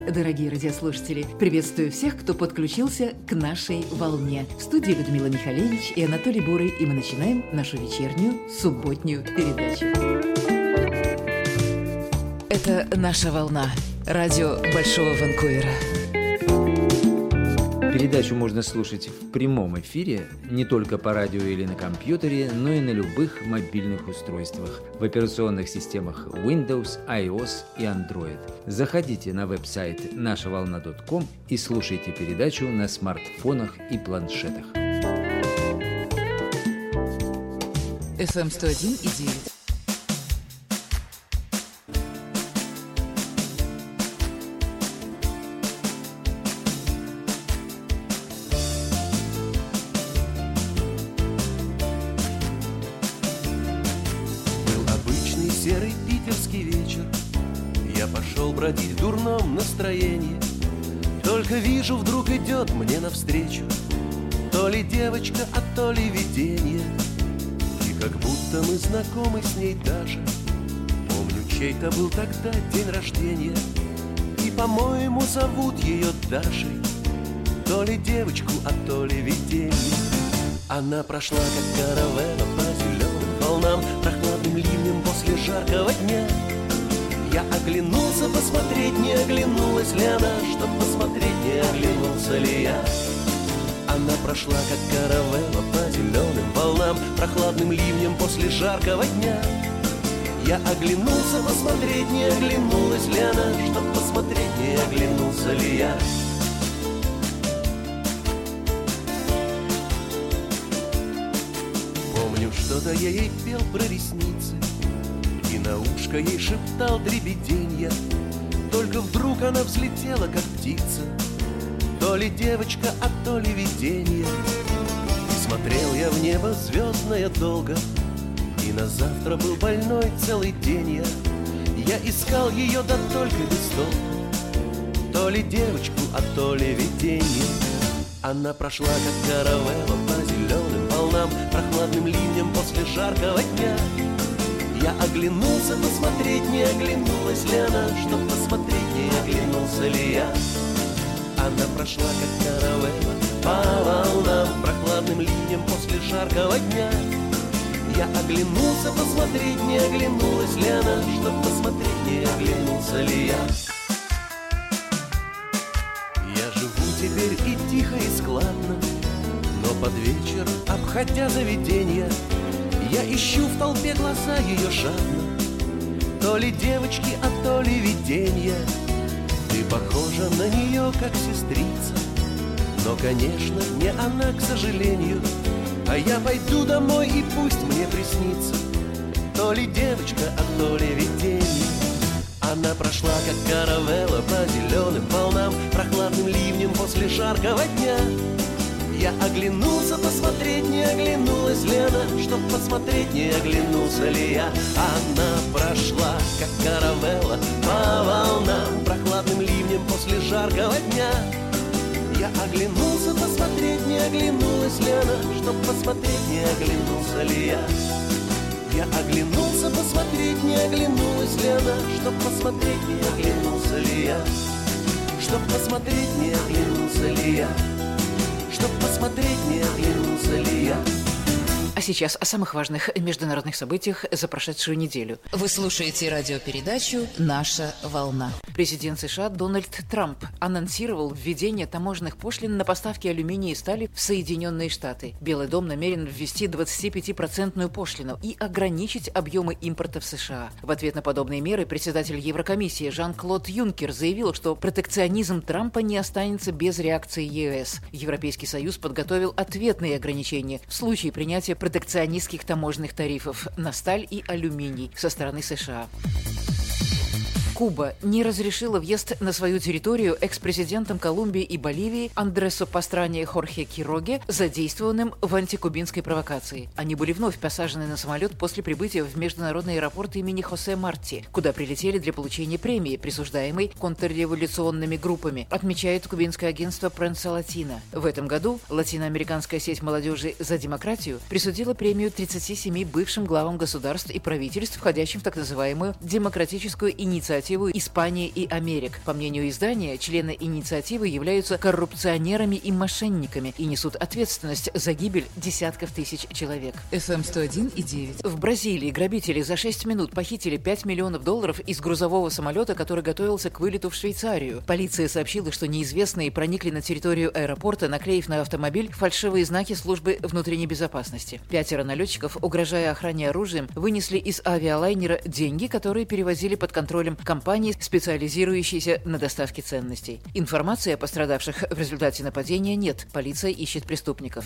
Дорогие радиослушатели, приветствую всех, кто подключился к нашей волне. В студии Людмила Михалевич и Анатолий Бурый, и мы начинаем нашу вечернюю субботнюю передачу. Это наша волна. Радио Большого Ванкувера. Передачу можно слушать в прямом эфире не только по радио или на компьютере, но и на любых мобильных устройствах в операционных системах Windows, iOS и Android. Заходите на веб-сайт нашаволна.com и слушайте передачу на смартфонах и планшетах. FM 101,9. Серый питерский вечер, я пошел бродить в дурном настроении. Только вижу, вдруг идет мне навстречу то ли девочка, а то ли видение. И как будто мы знакомы с ней даже. Помню, чей-то был тогда день рождения, и, по-моему, зовут ее Дашей. То ли девочку, а то ли видение. Она прошла, как каравелла по зеленым волнам, прохладным ливнем после жаркого дня. Я оглянулся посмотреть, не оглянулась ли она, чтоб посмотреть, не оглянулся ли я. Она прошла, как каравелла по зеленым волнам, прохладным ливнем после жаркого дня. Я оглянулся посмотреть, не оглянулась ли она, чтоб посмотреть, не оглянулся ли я. Что-то я ей пел про ресницы и на ушко ей шептал дребеденья. Только вдруг она взлетела, как птица, то ли девочка, а то ли видение. И смотрел я в небо звездное долго, и на завтра был больной целый день я искал ее, да только без толку, то ли девочку, а то ли видение. Она прошла, как каравелла по зеленым волнам, прохладным ливнем после жаркого дня. Я оглянулся посмотреть, не оглянулась ли она, чтоб посмотреть, не оглянулся ли я. Она прошла, как каравелла по волнам, прохладным ливнем после жаркого дня. Я оглянулся посмотреть, не оглянулась ли она, чтоб посмотреть, не оглянулся ли я. Теперь и тихо, и складно, но под вечер, обходя заведенья, я ищу в толпе глаза ее жадно, то ли девочки, а то ли виденья. Ты похожа на нее, как сестрица, но, конечно, не она, к сожалению. А я пойду домой, и пусть мне приснится то ли девочка, а то ли виденье. Она прошла, как каравелла по зеленым волнам, прохладным ливнем после жаркого дня. Я оглянулся посмотреть, не оглянулась ли она, чтоб посмотреть, не оглянулся ли я. Она прошла, как каравелла по волнам, прохладным ливнем после жаркого дня. Я оглянулся посмотреть, не оглянулась ли она, чтоб посмотреть, не оглянулся ли я. Я оглянулся посмотреть, не оглянулась ли она, чтоб посмотреть, не оглянулся ли я. Чтоб посмотреть, не оглянулся ли я. Чтоб посмотреть, не оглянулся ли я. А сейчас о самых важных международных событиях за прошедшую неделю. Вы слушаете радиопередачу «Наша волна». Президент США Дональд Трамп анонсировал введение таможенных пошлин на поставки алюминия и стали в Соединенные Штаты. Белый дом намерен ввести 25% пошлину и ограничить объемы импорта в США. В ответ на подобные меры председатель Еврокомиссии Жан-Клод Юнкер заявил, что протекционизм Трампа не останется без реакции ЕС. Европейский Союз подготовил ответные ограничения в случае принятия протекционистских таможенных тарифов на сталь и алюминий со стороны США. Куба не разрешила въезд на свою территорию экс-президентам Колумбии и Боливии Андресу Пастране и Хорхе Кироге, задействованным в антикубинской провокации. Они были вновь посажены на самолет после прибытия в международный аэропорт имени Хосе Марти, куда прилетели для получения премии, присуждаемой контрреволюционными группами, отмечает кубинское агентство Пренса Латина. В этом году латиноамериканская сеть молодежи за демократию присудила премию 37 бывшим главам государств и правительств, входящим в так называемую демократическую инициативу инициативу Испании и Америк. По мнению издания, члены инициативы являются коррупционерами и мошенниками и несут ответственность за гибель десятков тысяч человек. FM 101,9. В Бразилии грабители за 6 минут похитили $5 миллионов из грузового самолета, который готовился к вылету в Швейцарию. Полиция сообщила, что неизвестные проникли на территорию аэропорта, наклеив на автомобиль фальшивые знаки службы внутренней безопасности. 5 налетчиков, угрожая охране оружием, вынесли из авиалайнера деньги, которые перевозили под контролем компании, специализирующейся на доставке ценностей. Информации о пострадавших в результате нападения нет. Полиция ищет преступников.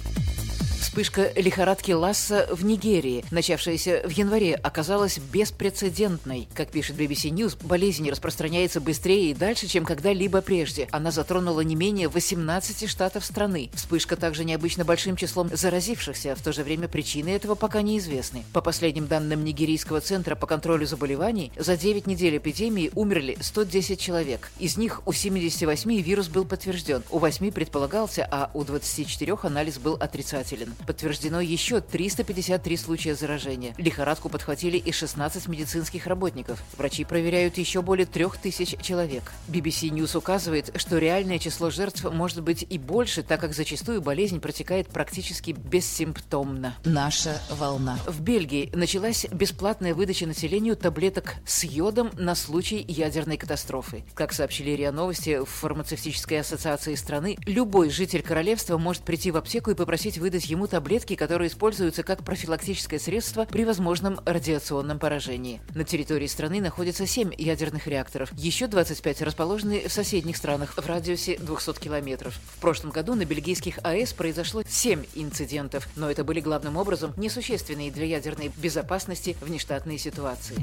Вспышка лихорадки Ласса в Нигерии, начавшаяся в январе, оказалась беспрецедентной. Как пишет BBC News, болезнь распространяется быстрее и дальше, чем когда-либо прежде. Она затронула не менее 18 штатов страны. Вспышка также необычно большим числом заразившихся, в то же время причины этого пока неизвестны. По последним данным Нигерийского центра по контролю заболеваний, за 9 недель эпидемии умерли 110 человек. Из них у 78 вирус был подтвержден, у 8 предполагался, а у 24 анализ был отрицателен. Подтверждено еще 353 случая заражения. Лихорадку подхватили и 16 медицинских работников. Врачи проверяют еще более 3000 человек. BBC News указывает, что реальное число жертв может быть и больше, так как зачастую болезнь протекает практически бессимптомно. Наша волна. В Бельгии началась бесплатная выдача населению таблеток с йодом на случай ядерной катастрофы. Как сообщили РИА Новости в фармацевтической ассоциации страны, любой житель королевства может прийти в аптеку и попросить выдать ему таблетки, которые используются как профилактическое средство при возможном радиационном поражении. На территории страны находится 7 ядерных реакторов. Еще 25 расположены в соседних странах в радиусе 200 километров. В прошлом году на бельгийских АЭС произошло 7 инцидентов, но это были главным образом несущественные для ядерной безопасности внештатные ситуации.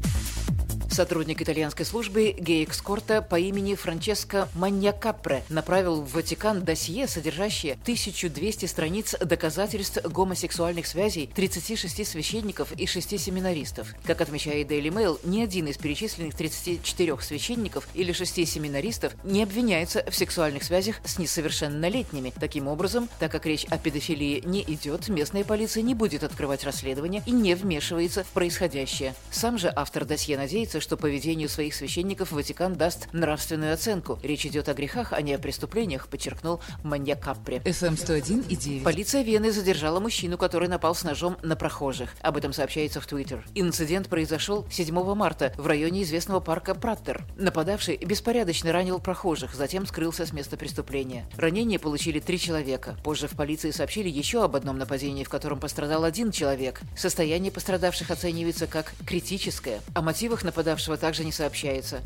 Сотрудник итальянской службы гей-эскорта по имени Франческо Маньякапре направил в Ватикан досье, содержащее 1200 страниц доказательств гомосексуальных связей 36 священников и 6 семинаристов. Как отмечает Daily Mail, ни один из перечисленных 34 священников или 6 семинаристов не обвиняется в сексуальных связях с несовершеннолетними. Таким образом, так как речь о педофилии не идет, местная полиция не будет открывать расследование и не вмешивается в происходящее. Сам же автор досье надеется, что поведению своих священников Ватикан даст нравственную оценку. Речь идет о грехах, а не о преступлениях, подчеркнул Маньякапре. FM 101,9. Полиция Вены задержала мужчину, который напал с ножом на прохожих. Об этом сообщается в Twitter. Инцидент произошел 7 марта в районе известного парка Праттер. Нападавший беспорядочно ранил прохожих, затем скрылся с места преступления. Ранения получили 3 человека. Позже в полиции сообщили еще об одном нападении, в котором пострадал 1 человек. Состояние пострадавших оценивается как критическое. О мотивах нападавшего также не сообщается.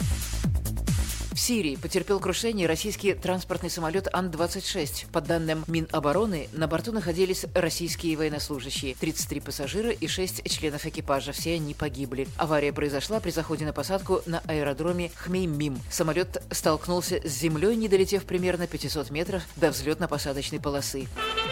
В Сирии потерпел крушение российский транспортный самолет Ан-26. По данным Минобороны, на борту находились российские военнослужащие, 33 пассажира и 6 членов экипажа. Все они погибли. Авария произошла при заходе на посадку на аэродроме Хмеймим. Самолет столкнулся с землей, не долетев примерно 500 метров до взлетно-посадочной полосы.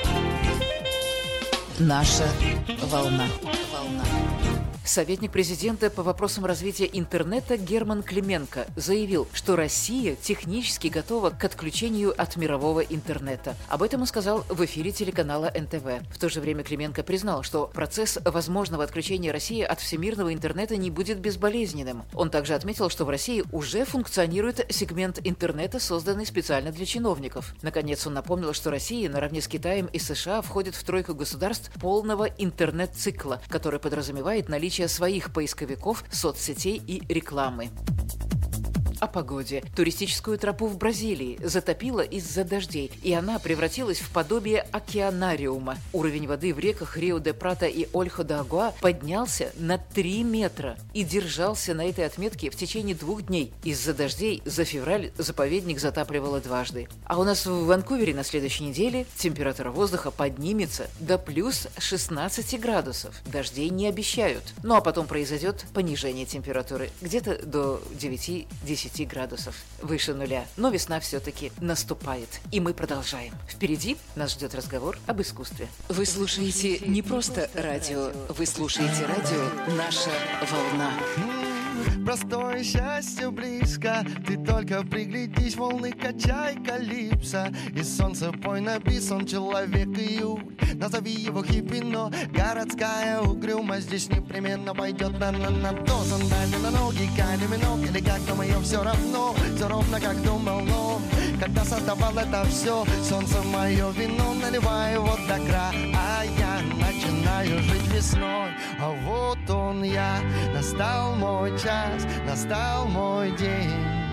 Наша волна. Советник президента по вопросам развития интернета Герман Клименко заявил, что Россия технически готова к отключению от мирового интернета. Об этом он сказал в эфире телеканала НТВ. В то же время Клименко признал, что процесс возможного отключения России от всемирного интернета не будет безболезненным. Он также отметил, что в России уже функционирует сегмент интернета, созданный специально для чиновников. Наконец, он напомнил, что Россия наравне с Китаем и США входит в тройку государств полного интернет-цикла, который подразумевает наличие своих поисковиков, соцсетей и рекламы. О погоде. Туристическую тропу в Бразилии затопило из-за дождей, и она превратилась в подобие океанариума. Уровень воды в реках Рио-де-Прата и Ольхо-де-Агуа поднялся на 3 метра и держался на этой отметке в течение 2 дней. Из-за дождей за февраль заповедник затапливало дважды. А у нас в Ванкувере на следующей неделе температура воздуха поднимется до плюс 16 градусов. Дождей не обещают. Ну а потом произойдет понижение температуры где-то до 9-10 градусов выше нуля. Но весна все-таки наступает. И мы продолжаем. Впереди нас ждет разговор об искусстве. Вы слушаете не просто радио, вы слушаете радио «Наша волна». простое счастье близко. Ты только приглядись, волны качай калипсо. И солнце пой на бис, он человек июль. Назови его хиппи, но городская угрюмость здесь непременно пойдет на то. Сандали на ноги, камень или как там ее все равно. Все ровно как думал, но когда создавал это все, солнце мое вино, наливай его до кра. А я начинаю жить весной. А вот он я, настал мой час, настал мой день.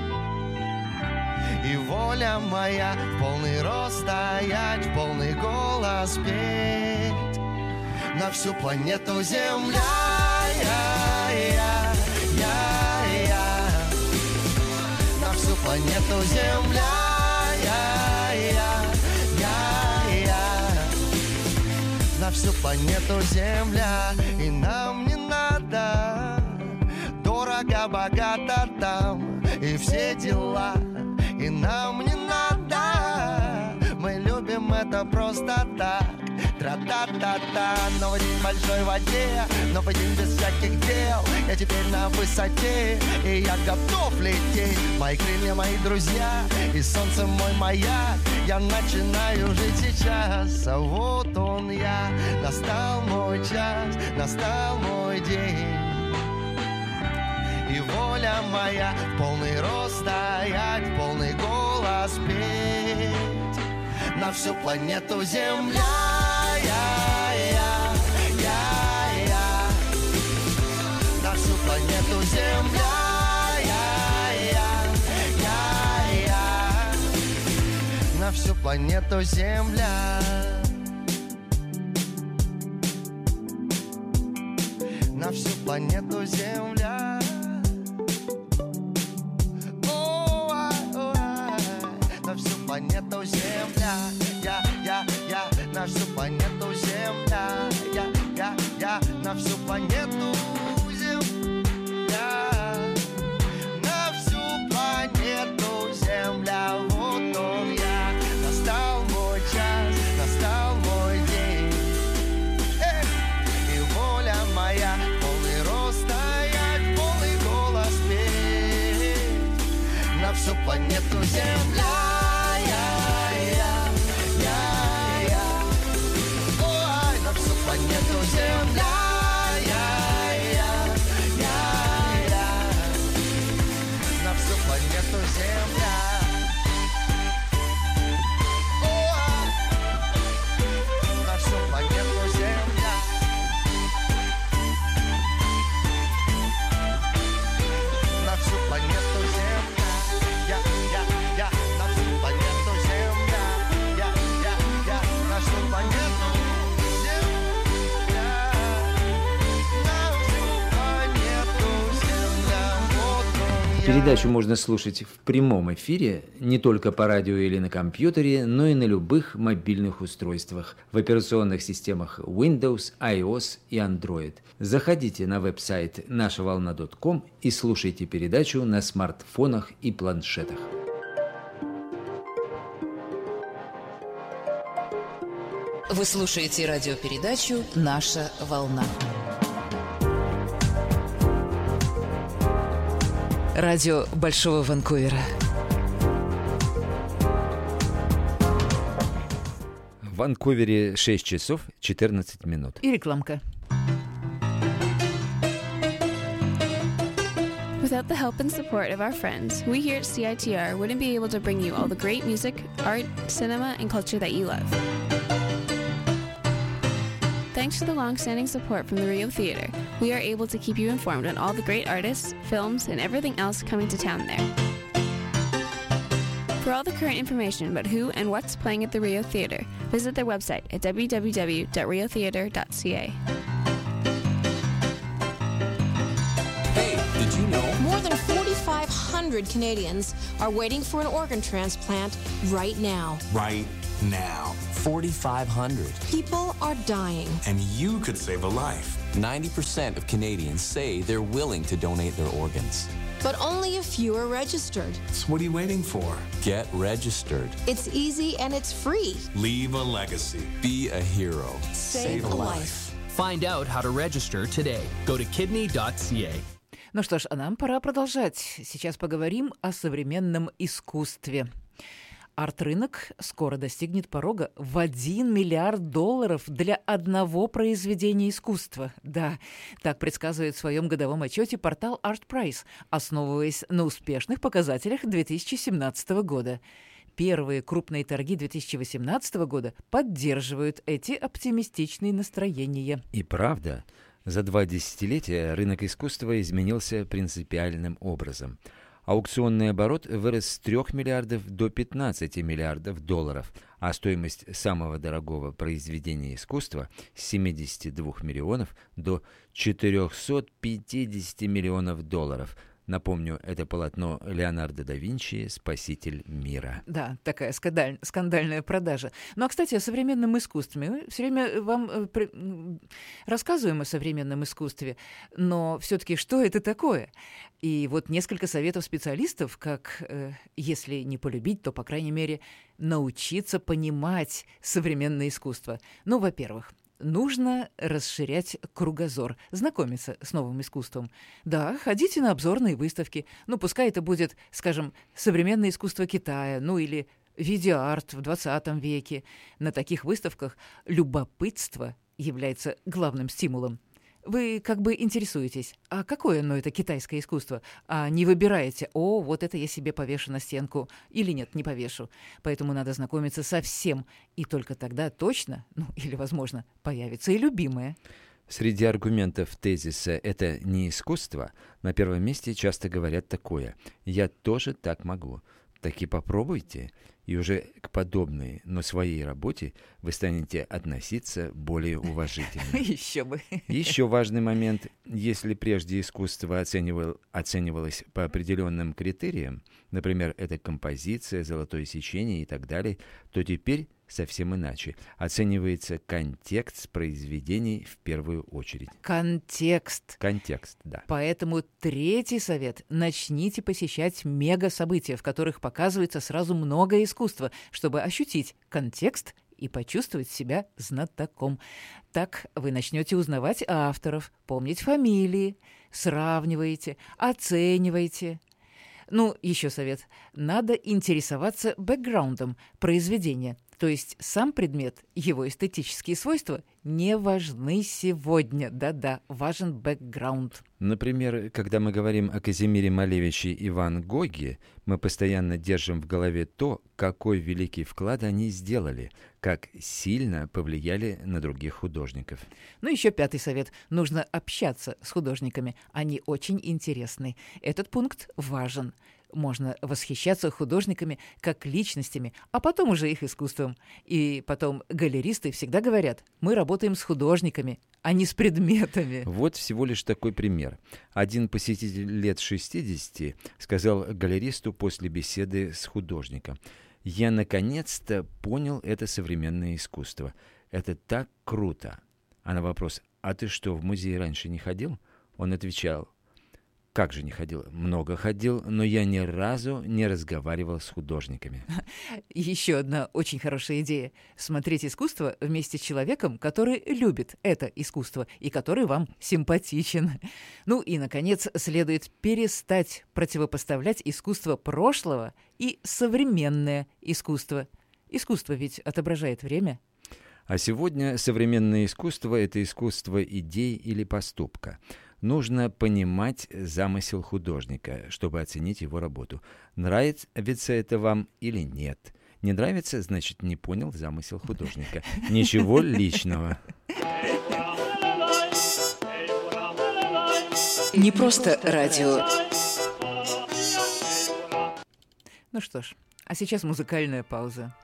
И воля моя в полный рост стоять, в полный голос петь на всю планету Земля. На всю планету Земля. На всю планету Земля. И нам не надо дорого, богато там и все дела. И нам не надо, мы любим это просто так. Тра-та-та-та, новый день в большой воде, новый день без всяких дел. Я теперь на высоте, и я готов лететь. Мои крылья, мои друзья, и солнце мой маяк. Я начинаю жить сейчас, а вот он я. Настал мой час, настал мой день. И воля моя в полный рост стоять, в полный голос петь на всю планету Земля. На всю планету Земля. На всю планету Земля. На всю планету Земля. На всю планету Земля. На всю планету Земля. На всю планету Земля. На всю планету Земля. Вот он я. Настал мой час, настал мой день. И воля моя, полный рост стоять, полный голос петь на всю планету Земля. Планету Земля, на всю планету Земля. На всю планету Земля. На всю планету Земля. На всю планету Земля. На всю планету. Передачу можно слушать в прямом эфире не только по радио или на компьютере, но и на любых мобильных устройствах в операционных системах Windows, iOS и Android. Заходите на веб-сайт нашаволна.com и слушайте передачу на смартфонах и планшетах. Вы слушаете радиопередачу «Наша волна». Радио Большого Ванкувера. В Ванкувере 6 часов 14 минут. И рекламка. Without the help and support of our friends, we here at CITR wouldn't be able to bring you all the great music, art, cinema, and culture that you love. Thanks to the long-standing support from the Rio Theatre, we are able to keep you informed on all the great artists, films, and everything else coming to town there. For all the current information about who and what's playing at the Rio Theatre, visit their website at www.riotheatre.ca. Hey, did you know? More than 4,500 Canadians are waiting for an organ transplant right now. Right now. 4,500. People are dying. And you could save a life. 90% of Canadians say they're willing to donate their organs. But only a few are registered. So what are you waiting for? Get registered. It's easy and it's free. Leave a legacy. Be a hero. Save a life. Find out how to register today. Go to kidney.ca. Ну что ж, а нам пора продолжать. Сейчас поговорим о современном искусстве. Арт-рынок скоро достигнет порога в $1 миллиард для одного произведения искусства. Да, так предсказывает в своем годовом отчете портал ArtPrice, основываясь на успешных показателях 2017 года. Первые крупные торги 2018 года поддерживают эти оптимистичные настроения. И правда, за 2 десятилетия рынок искусства изменился принципиальным образом. Аукционный оборот вырос с 3 миллиардов до 15 миллиардов долларов, а стоимость самого дорогого произведения искусства с 72 миллионов до 450 миллионов долларов. Напомню, это полотно Леонардо да Винчи «Спаситель мира». Да, такая скандальная продажа. Ну, а, кстати, о современном искусстве. Мы все время вам рассказываем о современном искусстве, но все-таки что это такое? И вот несколько советов специалистов, как, если не полюбить, то, по крайней мере, научиться понимать современное искусство. Ну, во-первых, нужно расширять кругозор, знакомиться с новым искусством. Да, ходите на обзорные выставки. Ну, пускай это будет, скажем, современное искусство Китая, ну или видеоарт в 20 веке. На таких выставках любопытство является главным стимулом. Вы как бы интересуетесь, а какое оно это китайское искусство? А не выбираете, вот это я себе повешу на стенку, или нет, не повешу. Поэтому надо знакомиться со всем, и только тогда точно, или, возможно, появится и любимое. Среди аргументов тезиса «это не искусство» на первом месте часто говорят такое: «Я тоже так могу». Так и попробуйте, и уже к подобной, но своей работе вы станете относиться более уважительно. Еще бы. Еще важный момент. Если прежде искусство оценивалось по определенным критериям, например, это композиция, золотое сечение и так далее, то теперь совсем иначе. Оценивается контекст произведений в первую очередь. Контекст. Контекст, да. Поэтому 3-й совет. Начните посещать мега-события, в которых показывается сразу много искусства, чтобы ощутить контекст и почувствовать себя знатоком. Так вы начнете узнавать авторов, помнить фамилии, сравниваете, оцениваете. Ну, еще совет. Надо интересоваться бэкграундом произведения. То есть сам предмет, его эстетические свойства не важны сегодня. Да-да, важен бэкграунд. Например, когда мы говорим о Казимире Малевиче и Ван Гоге, мы постоянно держим в голове то, какой великий вклад они сделали, как сильно повлияли на других художников. Ну, еще 5-й совет. Нужно общаться с художниками. Они очень интересны. Этот пункт важен. Можно восхищаться художниками как личностями, а потом уже их искусством. И потом галеристы всегда говорят: мы работаем с художниками, а не с предметами. Вот всего лишь такой пример. Один посетитель лет 60 сказал галеристу после беседы с художником: «Я наконец-то понял это современное искусство. Это так круто». А на вопрос: «А ты что, в музей раньше не ходил?» Он отвечал: «Как же не ходил? Много ходил, но я ни разу не разговаривал с художниками». Еще одна очень хорошая идея. Смотреть искусство вместе с человеком, который любит это искусство и который вам симпатичен. Ну и, наконец, следует перестать противопоставлять искусство прошлого и современное искусство. Искусство ведь отображает время. А сегодня современное искусство — это искусство идей или поступка. Нужно понимать замысел художника, чтобы оценить его работу. Нравится это вам или нет? Не нравится, значит, не понял замысел художника. Ничего личного. Не просто радио. Ну что ж, а сейчас музыкальная пауза.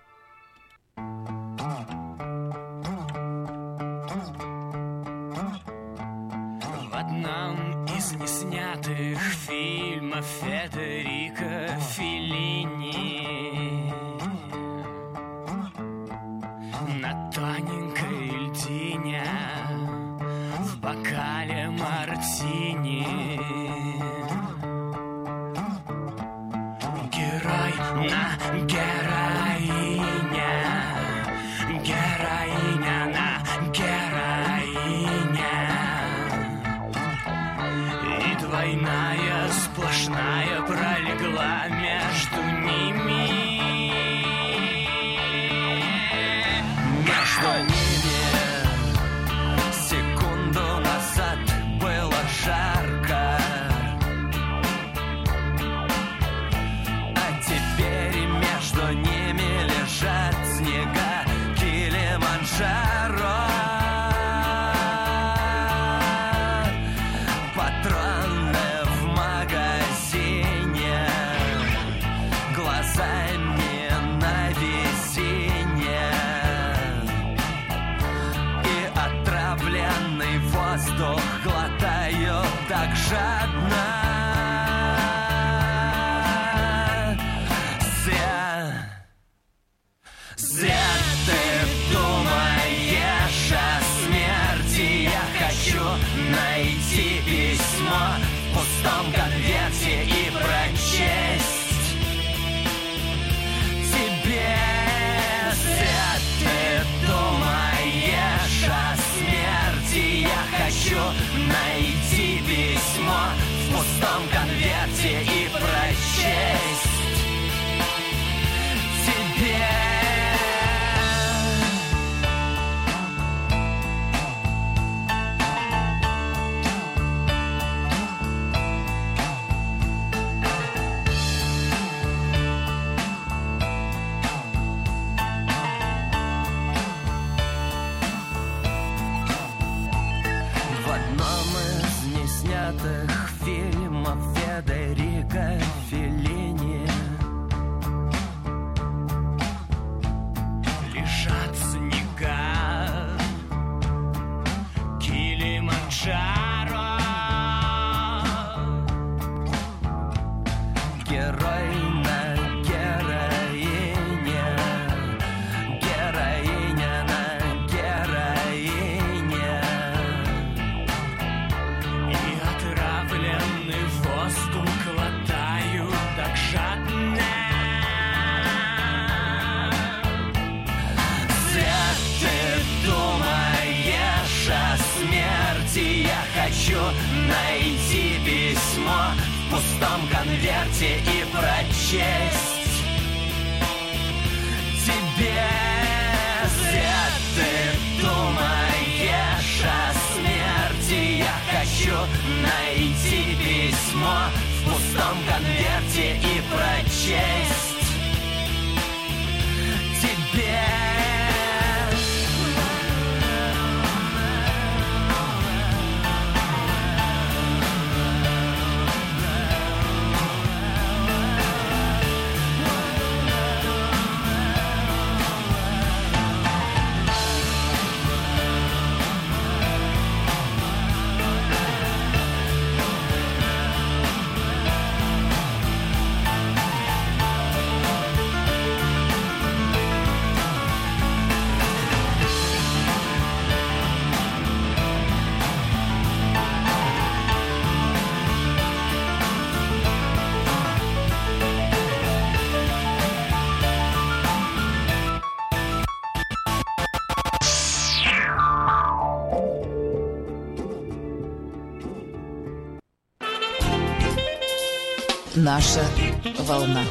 В одном из неснятых фильмов Федерико Феллини на тоненькой льдине в бокале мартини герой на героиня, героиня на героиня. Война жадно. Зря ты думаешь о смерти. Я хочу найти письмо в пустом конверте и прочесть тебе. Зря ты думаешь о смерти. Я хочу найти письмо в пустом конверте и прочесть тебе. Фильмов Федерико Феллини лежат снега Килиманджаро. Герой на героине, героиня на героине. Отравленный воздух глотаю так жадно. Зря ты думаешь о смерти. Я хочу найти письмо в пустом конверте и прочесть тебе. Зря ты думаешь о смерти. Я хочу найти письмо в пустом конверте и прочесть тебе. Наша волна.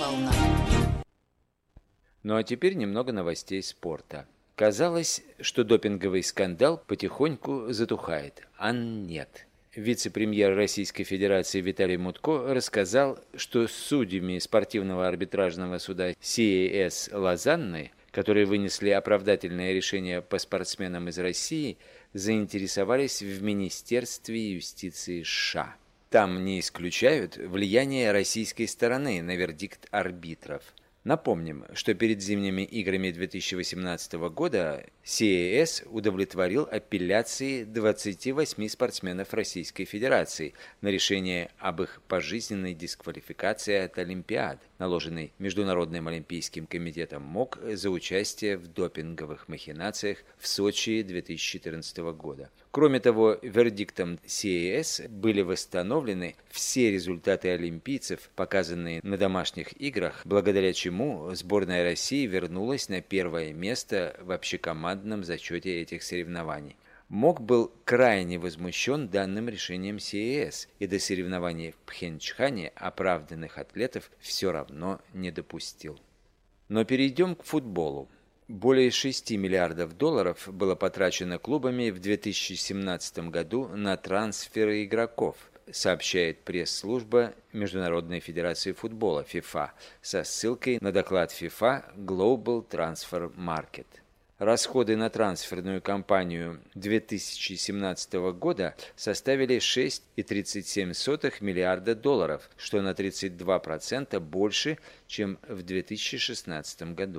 Ну а теперь немного новостей спорта. Казалось, что допинговый скандал потихоньку затухает, а нет. Вице-премьер Российской Федерации Виталий Мутко рассказал, что судьями спортивного арбитражного суда CAS Лозанны, которые вынесли оправдательное решение по спортсменам из России, заинтересовались в Министерстве юстиции США. Там не исключают влияние российской стороны на вердикт арбитров. Напомним, что перед зимними играми 2018 года CAS удовлетворил апелляции 28 спортсменов Российской Федерации на решение об их пожизненной дисквалификации от Олимпиад, наложенной Международным олимпийским комитетом МОК за участие в допинговых махинациях в Сочи 2014 года. Кроме того, вердиктом CAS были восстановлены все результаты олимпийцев, показанные на домашних играх, благодаря чему сборная России вернулась на первое место в общекомандном зачете этих соревнований. МОК был крайне возмущен данным решением CAS и до соревнований в Пхенчхане оправданных атлетов все равно не допустил. Но перейдем к футболу. Более 6 миллиардов долларов было потрачено клубами в 2017 году на трансферы игроков, сообщает пресс-служба Международной Федерации Футбола FIFA со ссылкой на доклад FIFA Global Transfer Market. Расходы на трансферную кампанию 2017 года составили 6,37 миллиарда долларов, что на 32% больше, чем в 2016 году.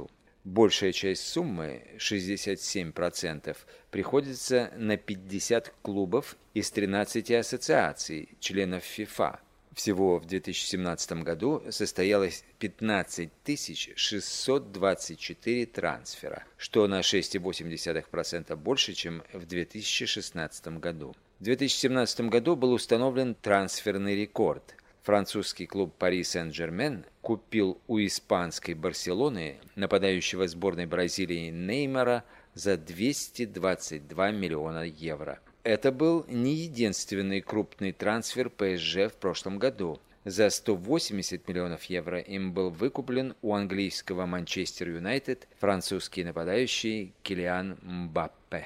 Большая часть суммы, 67%, приходится на 50 клубов из 13 ассоциаций, членов ФИФА. Всего в 2017 году состоялось 15 624 трансфера, что на 6,8% больше, чем в 2016 году. В 2017 году был установлен трансферный рекорд. Французский клуб Пари Сен-Жермен купил у испанской Барселоны нападающего сборной Бразилии Неймара за 222 миллиона евро. Это был не единственный крупный трансфер ПСЖ в прошлом году. За 180 миллионов евро им был выкуплен у английского Манчестер Юнайтед французский нападающий Килиан Мбаппе.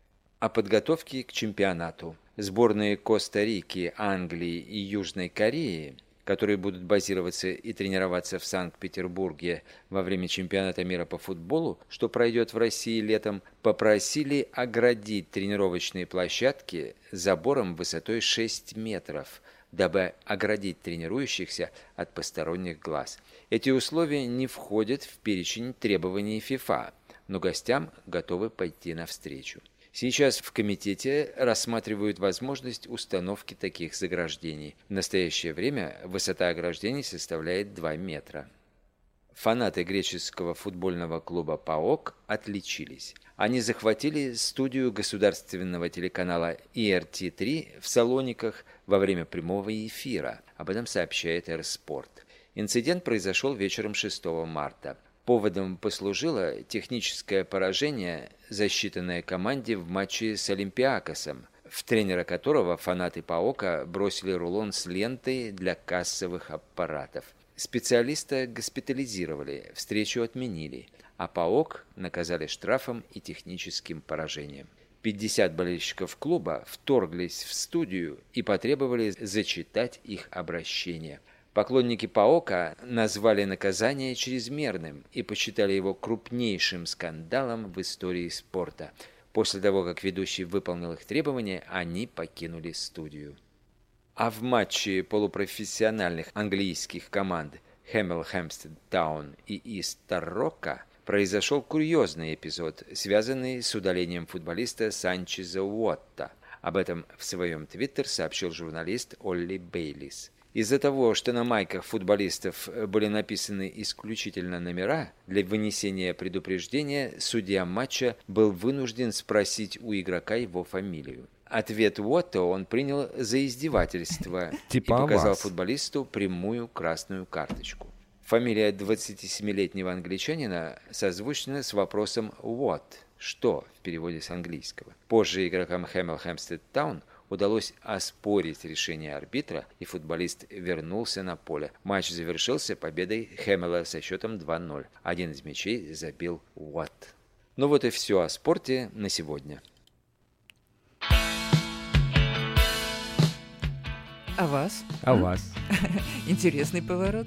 О подготовке к чемпионату. Сборные Коста-Рики, Англии и Южной Кореи, которые будут базироваться и тренироваться в Санкт-Петербурге во время чемпионата мира по футболу, что пройдет в России летом, попросили оградить тренировочные площадки забором высотой 6 метров, дабы оградить тренирующихся от посторонних глаз. Эти условия не входят в перечень требований ФИФА, но гостям готовы пойти навстречу. Сейчас в комитете рассматривают возможность установки таких заграждений. В настоящее время высота ограждений составляет 2 метра. Фанаты греческого футбольного клуба ПАОК отличились. Они захватили студию государственного телеканала ИРТ-3 в Салониках во время прямого эфира. Об этом сообщает Эрспорт. Инцидент произошел вечером 6 марта. Поводом послужило техническое поражение, засчитанное команде в матче с Олимпиакосом, в тренера которого фанаты ПАОКа бросили рулон с лентой для кассовых аппаратов. Специалиста госпитализировали, встречу отменили, а ПАОК наказали штрафом и техническим поражением. 50 болельщиков клуба вторглись в студию и потребовали зачитать их обращение. Поклонники ПАОКа назвали наказание чрезмерным и посчитали его крупнейшим скандалом в истории спорта. После того, как ведущий выполнил их требования, они покинули студию. А в матче полупрофессиональных английских команд Хэмилл Хэмпстед Таун и Истер-Рока произошел курьезный эпизод, связанный с удалением футболиста Санчеза Уотта. Об этом в своем твиттер сообщил журналист Олли Бейлис. Из-за того, что на майках футболистов были написаны исключительно номера, для вынесения предупреждения судья матча был вынужден спросить у игрока его фамилию. Ответ Уотта он принял за издевательство и показал футболисту прямую красную карточку. Фамилия 27-летнего англичанина созвучна с вопросом «what», «что» в переводе с английского. Позже игрокам Хэмилл Хэмпстед Таун удалось оспорить решение арбитра, и футболист вернулся на поле. Матч завершился победой Хэмилла со счетом 2-0. Один из мячей забил Уотт. Ну вот и все о спорте на сегодня. А вас? А вас? Интересный поворот.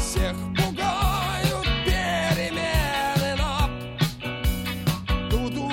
Всех пугают перемены, но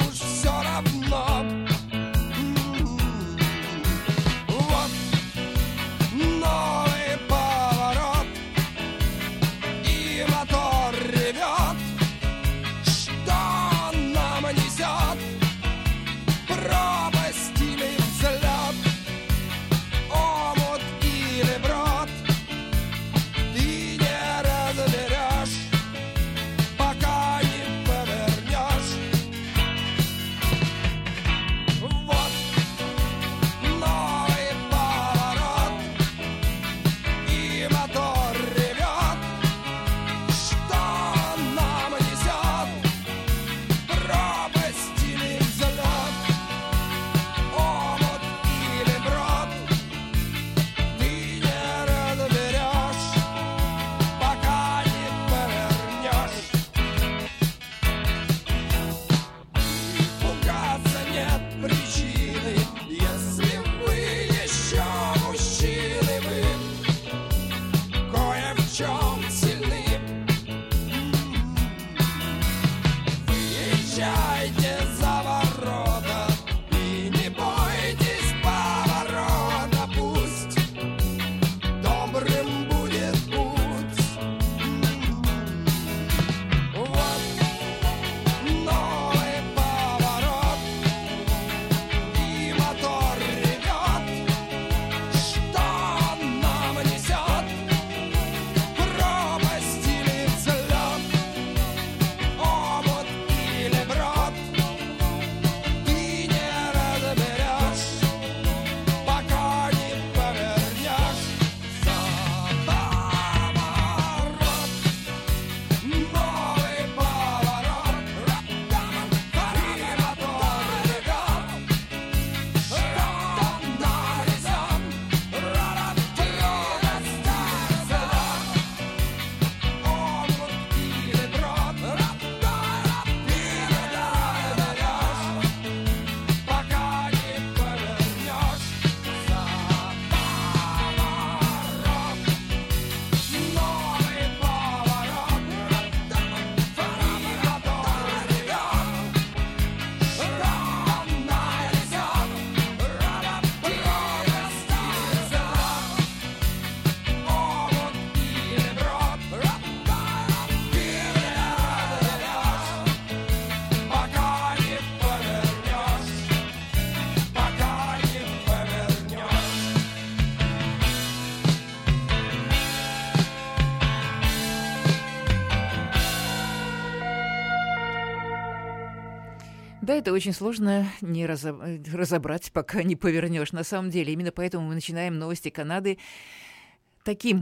Да, это очень сложно не разобрать, пока не повернешь. На самом деле, именно поэтому мы начинаем новости Канады таким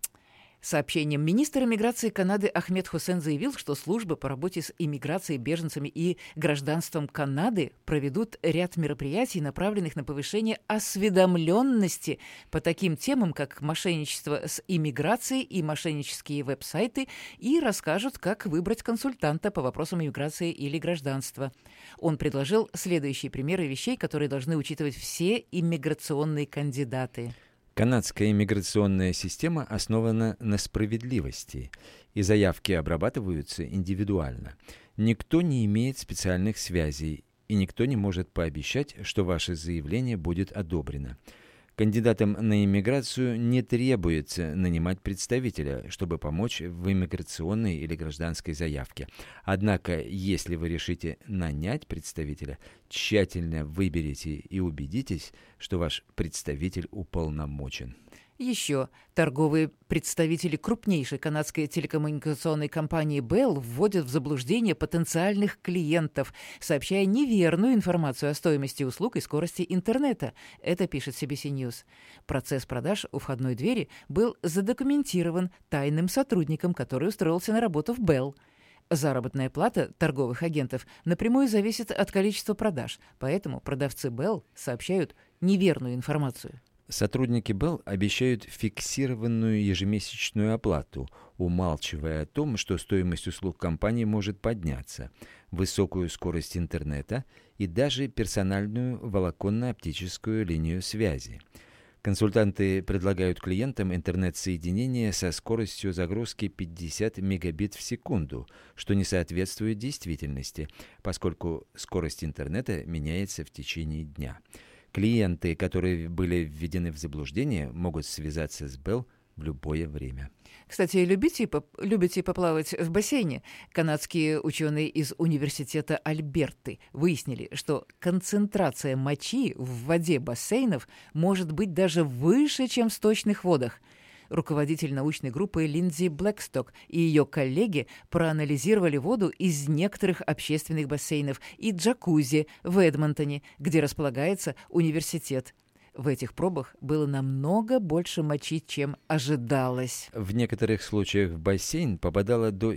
сообщением. Министр иммиграции Канады Ахмед Хусен заявил, что службы по работе с иммиграцией, беженцами и гражданством Канады проведут ряд мероприятий, направленных на повышение осведомленности по таким темам, как мошенничество с иммиграцией и мошеннические веб-сайты, и расскажут, как выбрать консультанта по вопросам иммиграции или гражданства. Он предложил следующие примеры вещей, которые должны учитывать все иммиграционные кандидаты. Канадская иммиграционная система основана на справедливости, и заявки обрабатываются индивидуально. Никто не имеет специальных связей, и никто не может пообещать, что ваше заявление будет одобрено. Кандидатам на иммиграцию не требуется нанимать представителя, чтобы помочь в иммиграционной или гражданской заявке. Однако, если вы решите нанять представителя, тщательно выберите и убедитесь, что ваш представитель уполномочен. Еще торговые представители крупнейшей канадской телекоммуникационной компании Bell вводят в заблуждение потенциальных клиентов, сообщая неверную информацию о стоимости услуг и скорости интернета. Это пишет CBC News. Процесс продаж у входной двери был задокументирован тайным сотрудником, который устроился на работу в Bell. Заработная плата торговых агентов напрямую зависит от количества продаж, поэтому продавцы Bell сообщают неверную информацию. Сотрудники Bell обещают фиксированную ежемесячную оплату, умалчивая о том, что стоимость услуг компании может подняться, высокую скорость интернета и даже персональную волоконно-оптическую линию связи. Консультанты предлагают клиентам интернет-соединение со скоростью загрузки 50 мегабит в секунду, что не соответствует действительности, поскольку скорость интернета меняется в течение дня. Клиенты, которые были введены в заблуждение, могут связаться с Bell в любое время. Кстати, любите поплавать в бассейне? Канадские ученые из университета Альберты выяснили, что концентрация мочи в воде бассейнов может быть даже выше, чем в сточных водах. Руководитель научной группы Линдзи Блэксток и ее коллеги проанализировали воду из некоторых общественных бассейнов и джакузи в Эдмонтоне, где располагается университет. В этих пробах было намного больше мочи, чем ожидалось. В некоторых случаях в бассейн попадало до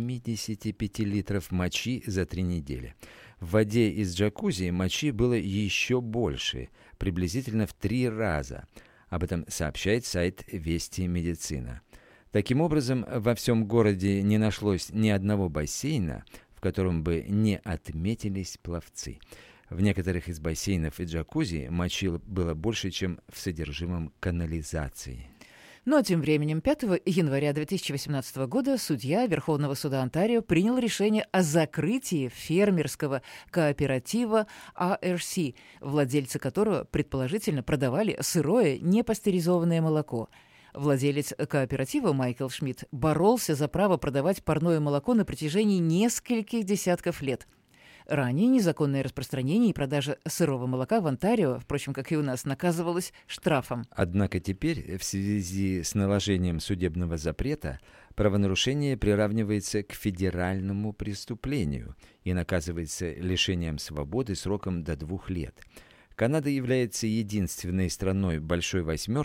75 литров мочи за 3 недели. В воде из джакузи мочи было еще больше, приблизительно в 3 раза. Об этом сообщает сайт «Вести Медицина». Таким образом, во всем городе не нашлось ни одного бассейна, в котором бы не отметились пловцы. В некоторых из бассейнов и джакузи мочи было больше, чем в содержимом канализации. Ну а тем временем 5 января 2018 года судья Верховного суда Онтарио принял решение о закрытии фермерского кооператива ARC, владельцы которого предположительно продавали сырое непастеризованное молоко. Владелец кооператива Майкл Шмидт боролся за право продавать парное молоко на протяжении нескольких десятков лет. Ранее незаконное распространение и продажа сырого молока в Онтарио, впрочем, как и у нас, наказывалось штрафом. Однако теперь, в связи с наложением судебного запрета, правонарушение приравнивается к федеральному преступлению и наказывается лишением свободы сроком до 2 лет. Канада является единственной страной Большой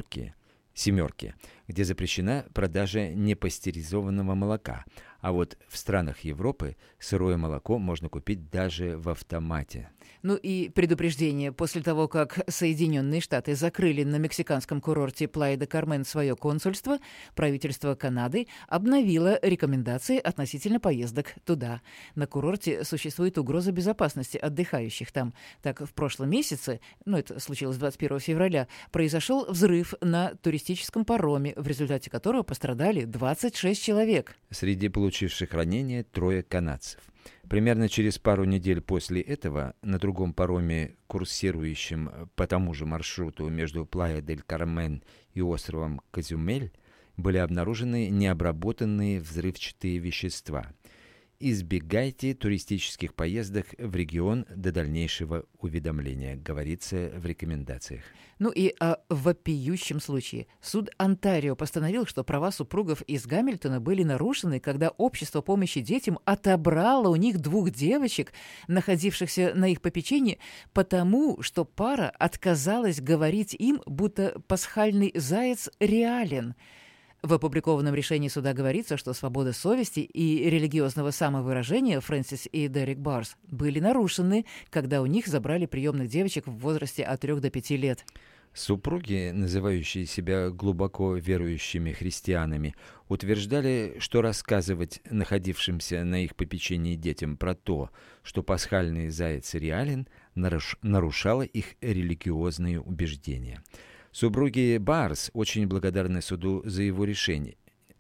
Семерки, где запрещена продажа непастеризованного молока, а вот в странах Европы сырое молоко можно купить даже в автомате. Ну и предупреждение. После того, как Соединенные Штаты закрыли на мексиканском курорте Плая-де-Кармен свое консульство, правительство Канады обновило рекомендации относительно поездок туда. На курорте существует угроза безопасности отдыхающих там. Так, в прошлом месяце, это случилось 21 февраля, произошел взрыв на туристическом пароме, в результате которого пострадали 26 человек. Среди получивших ранения 3 канадцев. Примерно через пару недель после этого на другом пароме, курсирующем по тому же маршруту между Плая-дель-Кармен и островом Козюмель, были обнаружены необработанные взрывчатые вещества. избегайте туристических поездок в регион до дальнейшего уведомления, говорится в рекомендациях. Ну и о вопиющем случае. Суд Онтарио постановил, что права супругов из Гамильтона были нарушены, когда общество помощи детям отобрало у них 2 девочек, находившихся на их попечении, потому что пара отказалась говорить им, будто пасхальный заяц реален. В опубликованном решении суда говорится, что свобода совести и религиозного самовыражения Фрэнсис и Дерек Барс были нарушены, когда у них забрали приемных девочек в возрасте от 3 до 5 лет. Супруги, называющие себя глубоко верующими христианами, утверждали, что рассказывать находившимся на их попечении детям про то, что пасхальный заяц реален, нарушало их религиозные убеждения. Супруги Барс очень благодарны суду за его решение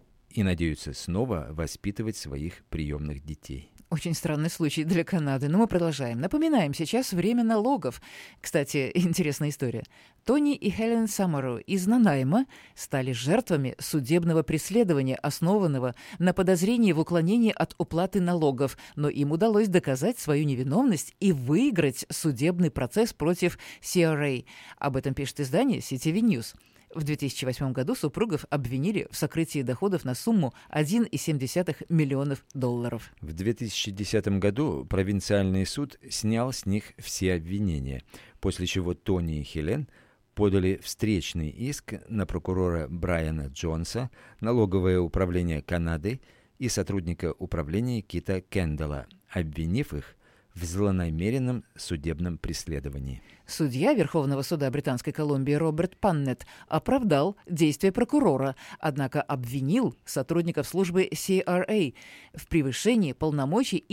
и надеются снова воспитывать своих приемных детей. Очень странный случай для Канады, но мы продолжаем. Напоминаем, сейчас время налогов. Кстати, интересная история. Тони и Хелен Самару из Нанайма стали жертвами судебного преследования, основанного на подозрении в уклонении от уплаты налогов, но им удалось доказать свою невиновность и выиграть судебный процесс против CRA. Об этом пишет издание CTV News. В 2008 году супругов обвинили в сокрытии доходов на сумму $1,7 миллионов. В 2010 году провинциальный суд снял с них все обвинения, после чего Тони и Хелен подали встречный иск на прокурора Брайана Джонса, налоговое управление Канады и сотрудника управления Кита Кендалла, обвинив их в злонамеренном судебном преследовании. Судья Верховного суда Британской Колумбии Роберт Паннет оправдал действия прокурора, однако обвинил сотрудников службы CRA в превышении полномочий и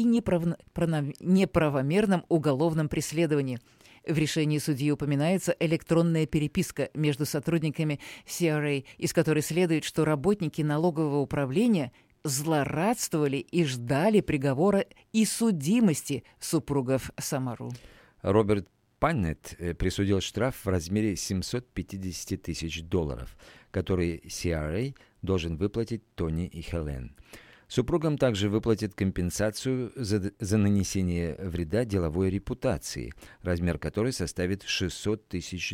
неправомерном уголовном преследовании. В решении судьи упоминается электронная переписка между сотрудниками CRA, из которой следует, что работники налогового управления злорадствовали и ждали приговора и судимости супругов Самару. Роберт Паннет присудил штраф в размере $750 тысяч, который CRA должен выплатить Тони и Хелен. Супругам также выплатят компенсацию за нанесение вреда деловой репутации, размер которой составит $600 тысяч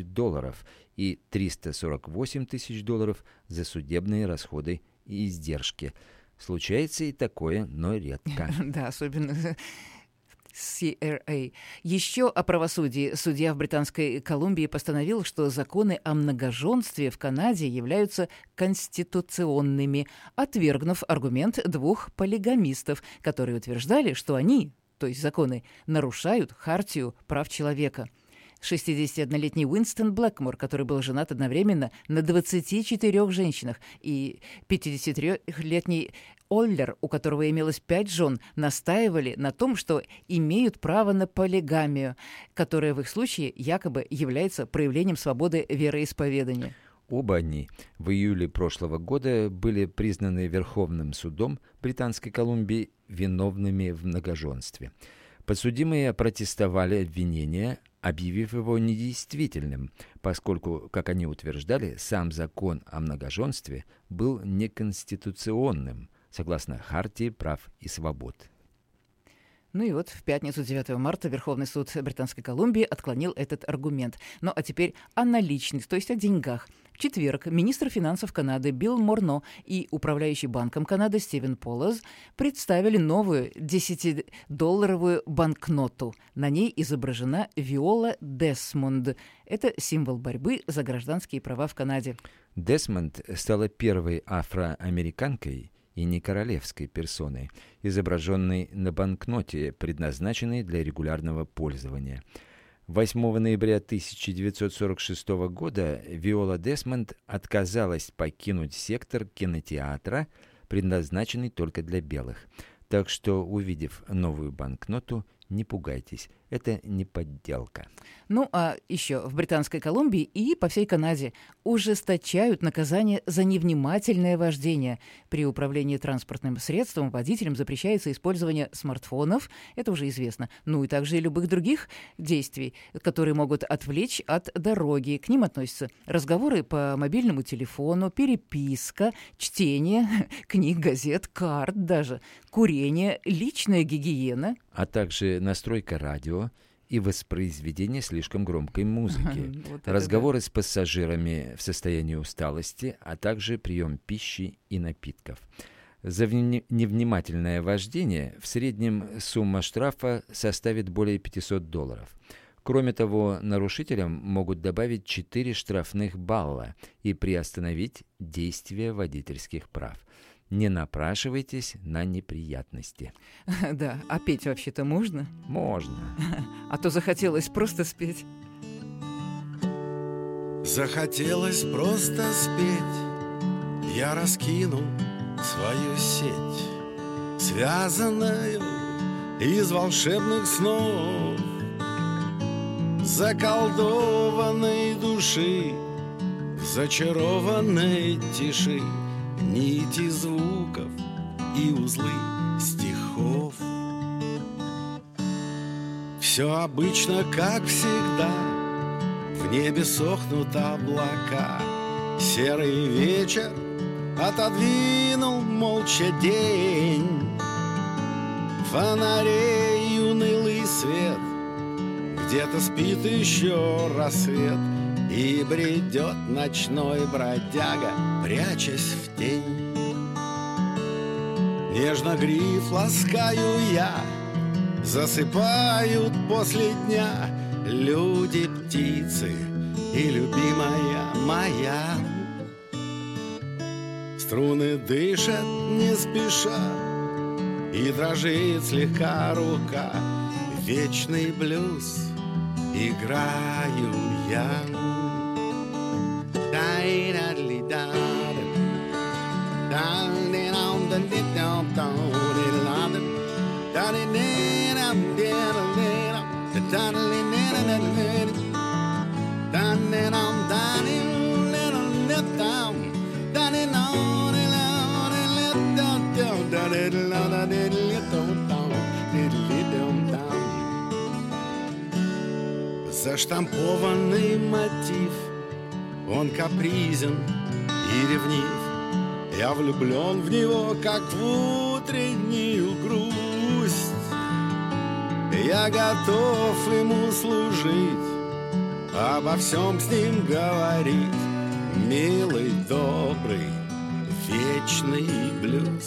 и $348 тысяч за судебные расходы и издержки. Случается и такое, но редко. Да, особенно CRA. Еще о правосудии. Судья в Британской Колумбии постановил, что законы о многоженстве в Канаде являются конституционными, отвергнув аргумент 2 полигамистов, которые утверждали, что они, то есть законы, нарушают Хартию прав человека. 61-летний Уинстон Блэкмор, который был женат одновременно на 24 женщинах, и 53-летний Оллер, у которого имелось 5 жен, настаивали на том, что имеют право на полигамию, которая в их случае якобы является проявлением свободы вероисповедания. Оба они в июле прошлого года были признаны Верховным судом Британской Колумбии виновными в многоженстве. Подсудимые протестовали обвинения, объявив его недействительным, поскольку, как они утверждали, сам закон о многоженстве был неконституционным, согласно Хартии прав и свобод. Ну и вот в пятницу 9 марта Верховный суд Британской Колумбии отклонил этот аргумент. Ну а теперь о наличных, то есть о деньгах. В четверг министр финансов Канады Билл Морно и управляющий банком Канады Стивен Полоз представили новую 10-долларовую банкноту. На ней изображена Виола Десмонд. Это символ борьбы за гражданские права в Канаде. Десмонд стала первой афроамериканкой и не королевской персоной, изображенной на банкноте, предназначенной для регулярного пользования. 8 ноября 1946 года Виола Десмонд отказалась покинуть сектор кинотеатра, предназначенный только для белых. Так что, увидев новую банкноту, не пугайтесь, Это не подделка. Ну, а еще в Британской Колумбии и по всей Канаде ужесточают наказание за невнимательное вождение. При управлении транспортным средством водителям запрещается использование смартфонов, это уже известно, ну и также и любых других действий, которые могут отвлечь от дороги. К ним относятся разговоры по мобильному телефону, переписка, чтение книг, газет, карт даже, курение, личная гигиена. А также настройка радио и воспроизведение слишком громкой музыки, разговоры с пассажирами в состоянии усталости, а также прием пищи и напитков. За невнимательное вождение в среднем сумма штрафа составит более $500. Кроме того, нарушителям могут добавить 4 штрафных балла и приостановить действие водительских прав. Не напрашивайтесь на неприятности. Да, а петь вообще-то можно? Можно. А то захотелось просто спеть. Захотелось просто спеть. Я раскинул свою сеть, связанную из волшебных снов, заколдованной души, в зачарованной тиши, нити звуков и узлы стихов. Все обычно, как всегда, в небе сохнут облака. Серый вечер отодвинул молча день, фонарей унылый свет, где-то спит еще рассвет, и бредет ночной бродяга, прячась в тень. Нежно гриф ласкаю я, засыпают после дня люди, птицы и любимая моя. Струны дышат не спеша, и дрожит слегка рука. Вечный блюз играю я. Заштампованный мотив, он капризен и ревнив. Я влюблен в него, как в утреннюю грусть. Я готов ему служить, обо всем с ним говорить. Милый, добрый, вечный блюз.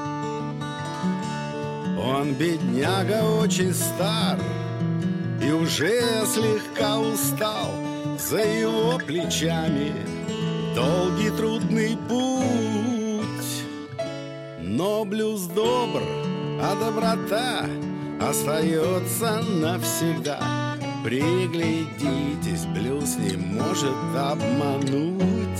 Он, бедняга, очень стар и уже слегка устал. За его плечами долгий трудный путь. Но блюз добр, а доброта остается навсегда. Приглядитесь, блюз не может обмануть.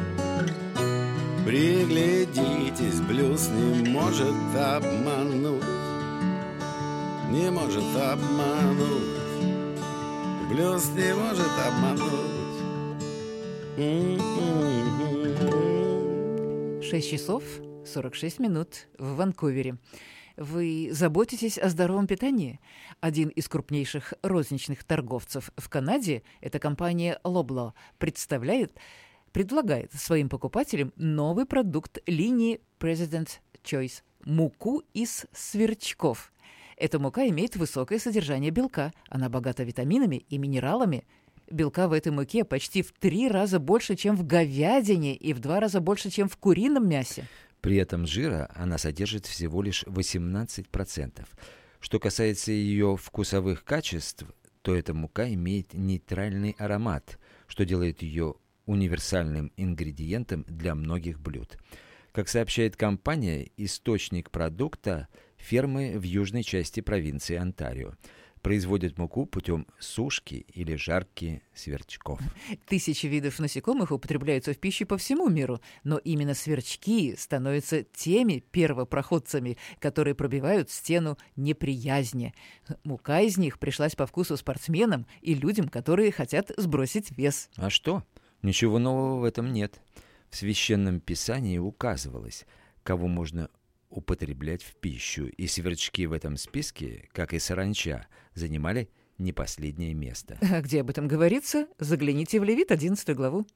Приглядитесь, блюз не может обмануть. Не может обмануть. Блюз не может обмануть. 6 часов 46 минут в Ванкувере. Вы заботитесь о здоровом питании? Один из крупнейших розничных торговцев в Канаде, это компания Loblaw, предлагает своим покупателям новый продукт линии President's Choice – муку из сверчков. Эта мука имеет высокое содержание белка, она богата витаминами и минералами. Белка в этой муке почти в 3 раза больше, чем в говядине, и в 2 раза больше, чем в курином мясе. При этом жира она содержит всего лишь 18%. Что касается ее вкусовых качеств, то эта мука имеет нейтральный аромат, что делает ее универсальным ингредиентом для многих блюд. Как сообщает компания, источник продукта – фермы в южной части провинции Онтарио. производят муку путем сушки или жарки сверчков. Тысячи видов насекомых употребляются в пищу по всему миру, но именно сверчки становятся теми первопроходцами, которые пробивают стену неприязни. Мука из них пришлась по вкусу спортсменам и людям, которые хотят сбросить вес. А что? Ничего нового в этом нет. В Священном Писании указывалось, кого можно употреблять в пищу, и сверчки в этом списке, как и саранча, занимали не последнее место. А где об этом говорится? Загляните в Левит, 11 главу.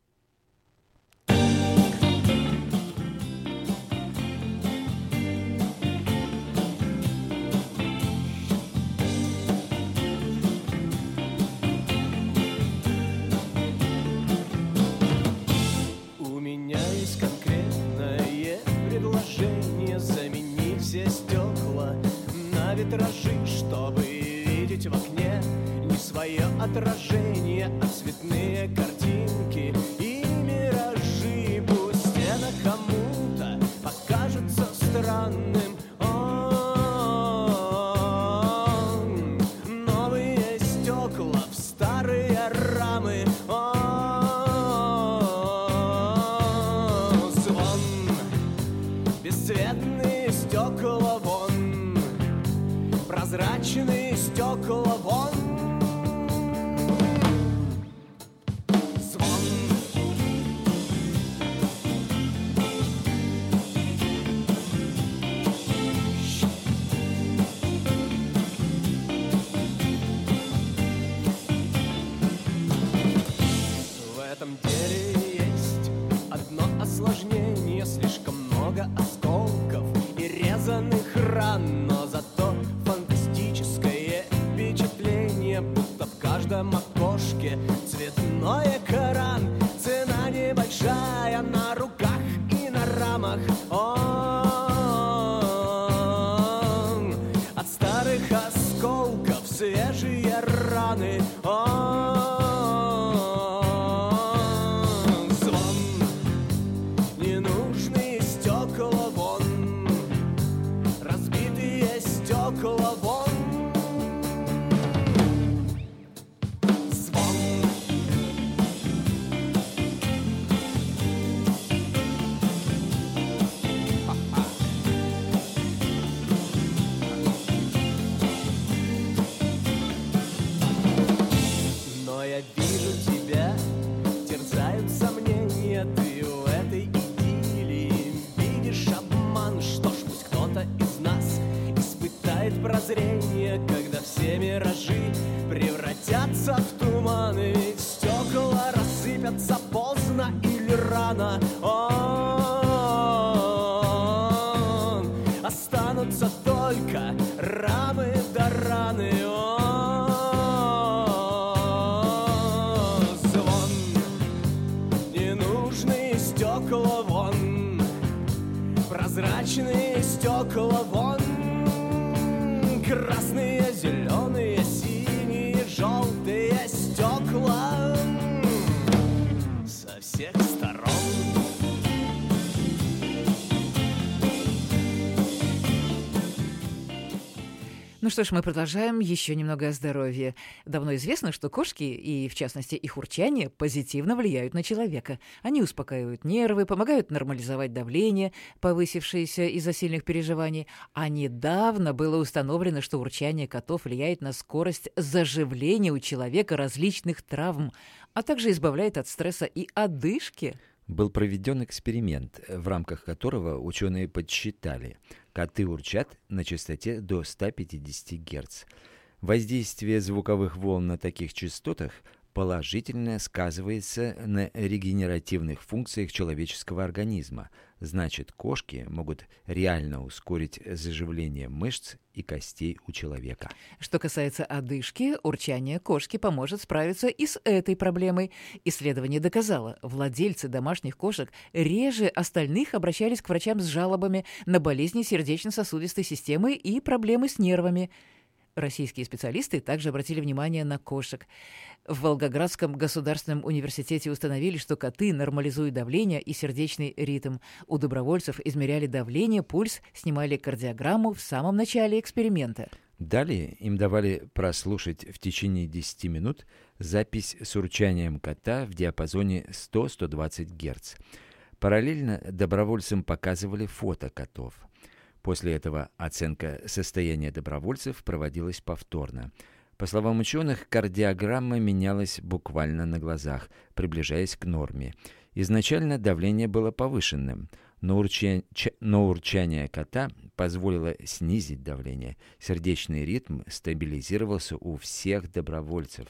У меня есть конкретное предложение: заменить все стекла на витражи, чтобы видеть в окне не свое отражение, а цветные картинки и миражи. Пусть это кому-то покажется странным. Новые стекла в старые рамы. Звон, бесцветные стекла вон, прозрачные стекла вон. Звон. В этом деле есть одно осложнение: слишком много осколков и резаных ран, но зато фантастическое впечатление, будто в каждом окошке цветной экран. Цена небольшая на руках и на рамах. От старых осколков свежие раны. Звон, ненужные стекла вон, разбитые стекла вон. Звон. Но я вижу тебя, терзают сомнения. Ты в этой идиллии видишь обман. Что ж, пусть кто-то из нас испытает прозрение, когда все миражи превратятся в туманы. Ведь стекла рассыпятся поздно или рано. Останутся только рамы да раны. Звон, ненужные стекла вон, прозрачные стекла вон, красные, зеленые, синие, желтые стекла со всех сторон. Ну что ж, мы продолжаем. Еще немного о здоровье. Давно известно, что кошки, и в частности их урчание, позитивно влияют на человека. Они успокаивают нервы, помогают нормализовать давление, повысившееся из-за сильных переживаний. А недавно было установлено, что урчание котов влияет на скорость заживления у человека различных травм, а также избавляет от стресса и одышки. Был проведен эксперимент, в рамках которого ученые подсчитали: коты урчат на частоте до 150 Гц. Воздействие звуковых волн на таких частотах положительно сказывается на регенеративных функциях человеческого организма. Значит, кошки могут реально ускорить заживление мышц и костей у человека. Что касается одышки, урчание кошки поможет справиться и с этой проблемой. Исследование доказало, владельцы домашних кошек реже остальных обращались к врачам с жалобами на болезни сердечно-сосудистой системы и проблемы с нервами. Российские специалисты также обратили внимание на кошек. В Волгоградском государственном университете установили, что коты нормализуют давление и сердечный ритм. У добровольцев измеряли давление, пульс, снимали кардиограмму в самом начале эксперимента. Далее им давали прослушать в течение 10 минут запись с урчанием кота в диапазоне 100-120 Гц. Параллельно добровольцам показывали фото котов. После этого оценка состояния добровольцев проводилась повторно. По словам ученых, кардиограмма менялась буквально на глазах, приближаясь к норме. Изначально давление было повышенным, но урчание кота позволило снизить давление. Сердечный ритм стабилизировался у всех добровольцев.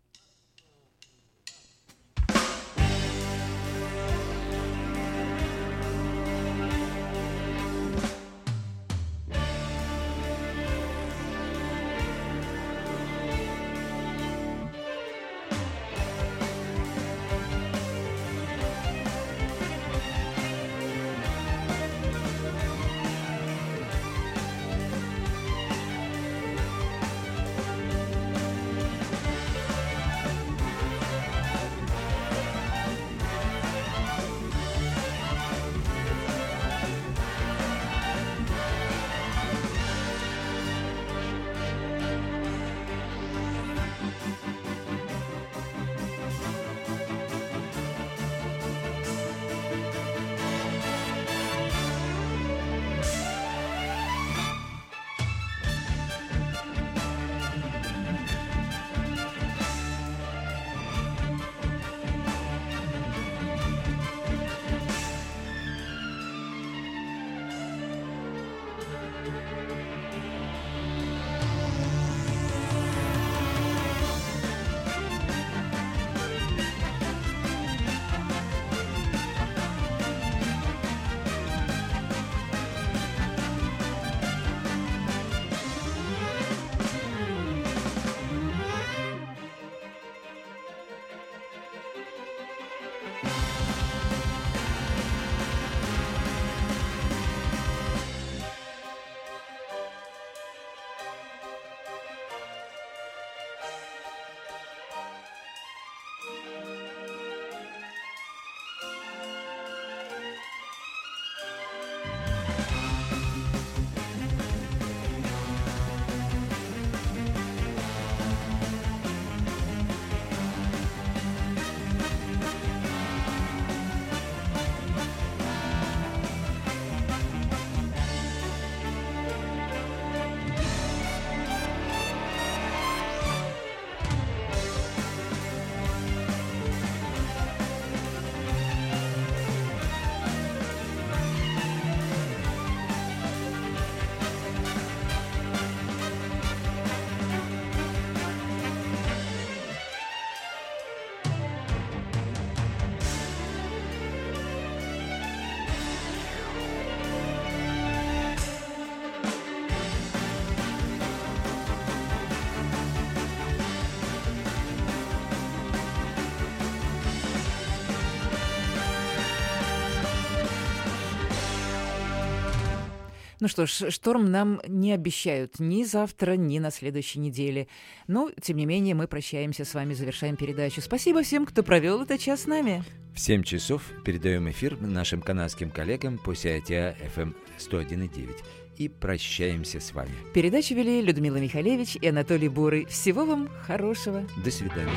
Ну что ж, шторм нам не обещают ни завтра, ни на следующей неделе. Но, тем не менее, мы прощаемся с вами, завершаем передачу. Спасибо всем, кто провел этот час с нами. В 7 часов передаем эфир нашим канадским коллегам по CITR FM 101,9. И прощаемся с вами. Передачу вели Людмила Михалевич и Анатолий Бурый. Всего вам хорошего. До свидания.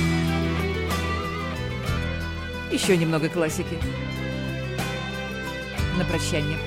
Еще немного классики. На прощание.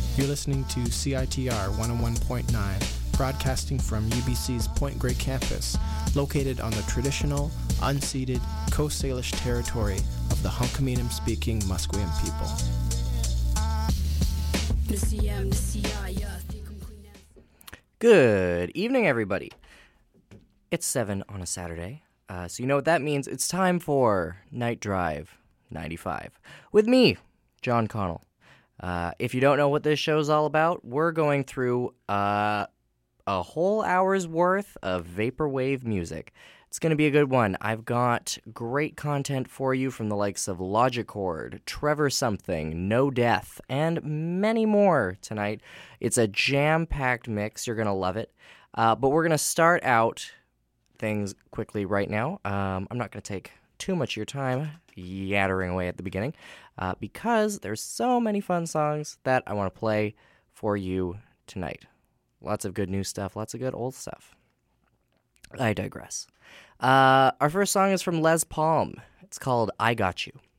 You're listening to CITR 101.9, broadcasting from UBC's Point Grey campus, located on the traditional, unceded Coast Salish territory of the Hunkaminam-speaking Musqueam people. Good evening, everybody. It's 7 on a Saturday, so you know what that means. It's time for Night Drive 95 with me, John Connell. If you don't know what this show's all about, we're going through a whole hour's worth of vaporwave music. It's going to be a good one. I've got great content for you from the likes of Logichord, Trevor Something, No Death, and many more tonight. It's a jam-packed mix. You're going to love it. But we're going to start out things quickly right now. I'm not going to take too much of your time yattering away at the beginning because there's so many fun songs that I want to play for you tonight. Lots of good new stuff, lots of good old stuff. I digress. Our first song is from Les Palm. It's called I Got You.